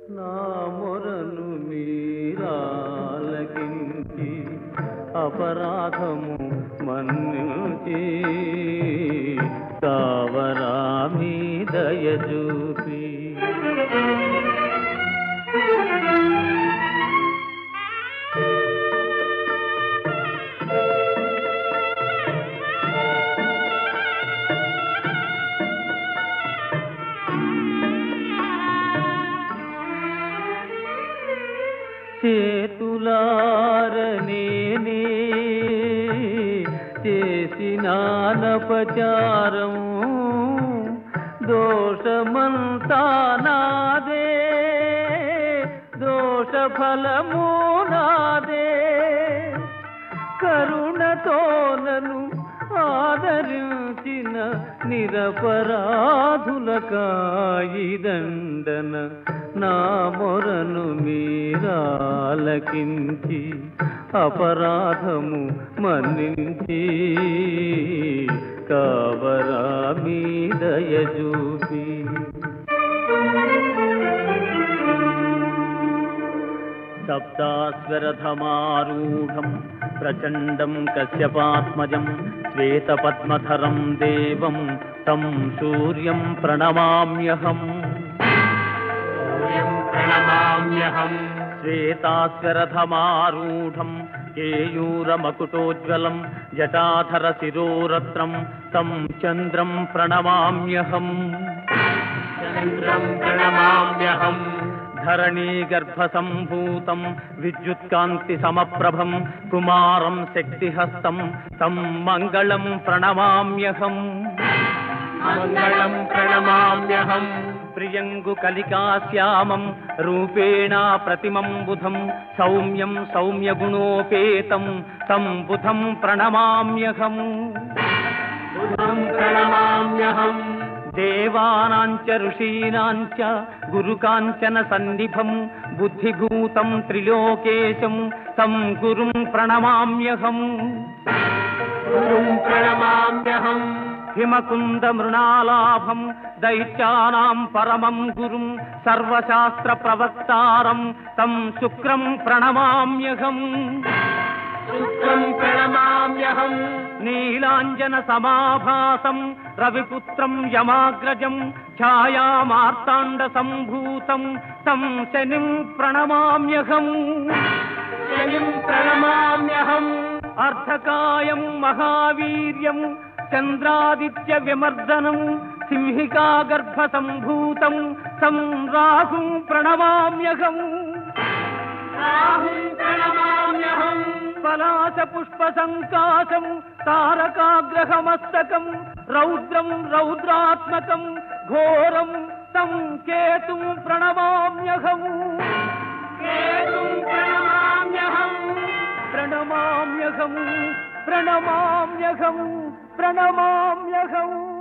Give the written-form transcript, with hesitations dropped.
నా మొరను మీరాలకించి అపరాధము మన్నించి కావరా మీ దయ చూపి చేతులారనేనే చేసినానపచారం దోషమంతా నాదే దోషఫలము నాదే కరుణతోనను ఆదరించిన నిరపరాధులకాయిదండన నా మొరను మీరాలకించి అపరాధము మన్నించి కావరా మీ దయ చూపి సప్తాస్వరథమారూఢం ప్రచండం కశ్యపాత్మజం శ్వేతపద్మధరం దేవం తం సూర్యం ప్రణమామ్యహం శ్వేతాస్వరథమారూఢం కేయూరమకుటోజ్వలం జటాధర శిరోరత్నం తం చంద్రం ప్రణమామ్యహం ధరణీ గర్భసంభూతం విద్యుత్కాంతి సమప్రభం కుమారం శక్తిహస్తం తం మంగళం ప్రణమామ్యహం ప్రియంగు కలికాశ్యామం రూపేణ ప్రతిమం బుధం సౌమ్యం సౌమ్యగుణోపేతం తం బుధం ప్రణమామ్యహం దేవానాంచ ఋషీనాంచ గురుకాంచన సన్నిభం బుద్ధిభూతం త్రిలోకేశం తం గురుం ప్రణమామ్యహం హిమకుంద మృణాలాభం దైత్యానాం పరమం గురుం సర్వశాస్త్ర ప్రవక్తారం తం శుక్రం ప్రణమామ్యహం నీలాంజన సమాభాసం రవిపుత్రం యమాగ్రజం ఛాయామార్తాండ సంభూతం తం శనిం ప్రణమామ్యహం అర్ధకాయం మహావీర్యం చంద్రాదిత్య విమర్దనం సింహికా గర్భ సంభూతం తం రాహుం ప్రణమామ్యహం పలాశ పుష్ప సంకాశం తారకాగ్రహమస్తకం రౌద్రం రౌద్రాత్మకం ఘోరం తం కేతుం ప్రణమామ్యహం ప్రణమామ్యహం ప్రణమామ్యహం ప్రణమామ్యహం